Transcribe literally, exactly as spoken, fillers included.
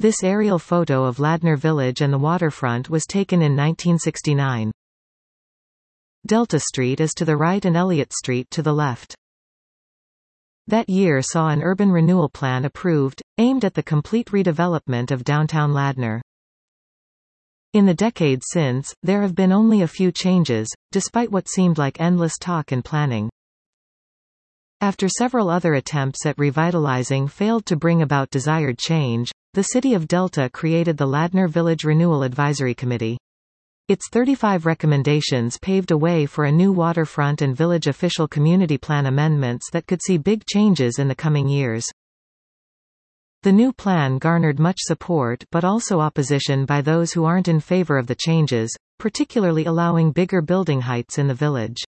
This aerial photo of Ladner Village and the waterfront was taken in nineteen sixty-nine. Delta Street is to the right and Elliott Street to the left. That year saw an urban renewal plan approved, aimed at the complete redevelopment of downtown Ladner. In the decade since, there have been only a few changes, despite what seemed like endless talk and planning. After several other attempts at revitalizing failed to bring about desired change, the City of Delta created the Ladner Village Renewal Advisory Committee. Its thirty-five recommendations paved a way for a new waterfront and village official community plan amendments that could see big changes in the coming years. The new plan garnered much support but also opposition by those who aren't in favor of the changes, particularly allowing bigger building heights in the village.